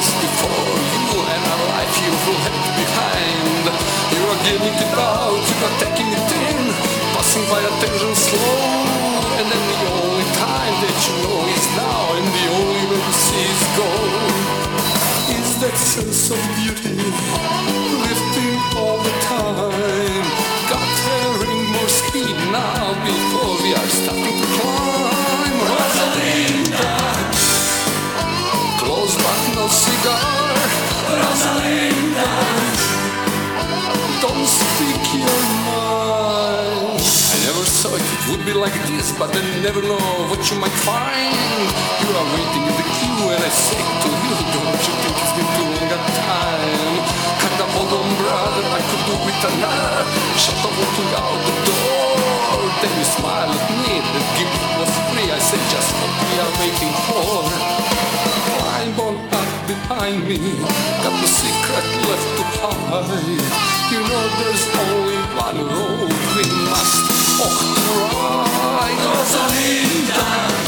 happiness before you and a life you left behind. You are giving it out, you are taking it in, passing by attention slow. And then the only time that you know is now, and the only way you see is gold. Is that sense of beauty lifting all the time? Got tearing more speed now before we are starting to climb. Rosalinda, close but no cigar. Rosalinda, don't speak your mind. I never thought it would be like this, but I never know what you might find. You are waiting in the queue and I say to you, don't you think it's been too long a time? Kinda hold on, brother, I could do with another shot of walking out the door. Then you smile at me, the gift was free. I said just what we are waiting for. Climb on up behind me, got the secret left to hide. You know there's only one road we must walk to ride. Rosalinda,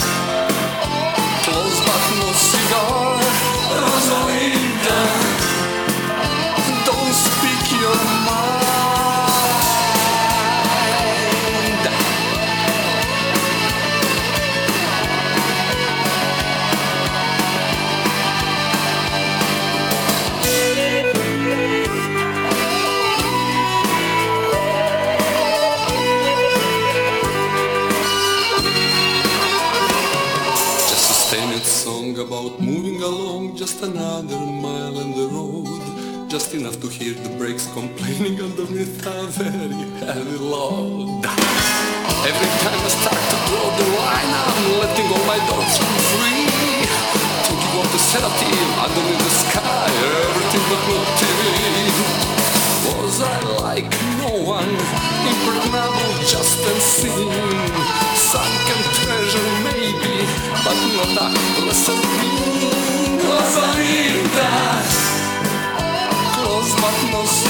close but no cigar. Rosalinda, don't speak your mind. Song about moving along, just another mile in the road, just enough to hear the brakes complaining underneath a very heavy load. Every time I start to draw the line, I'm letting all my dogs run free, thinking of the sedative underneath the sky, everything but no TV. Was I like no one, impregnable, just unseen, sunken treasure maybe, but not a lesser being. Rosalinda, close but no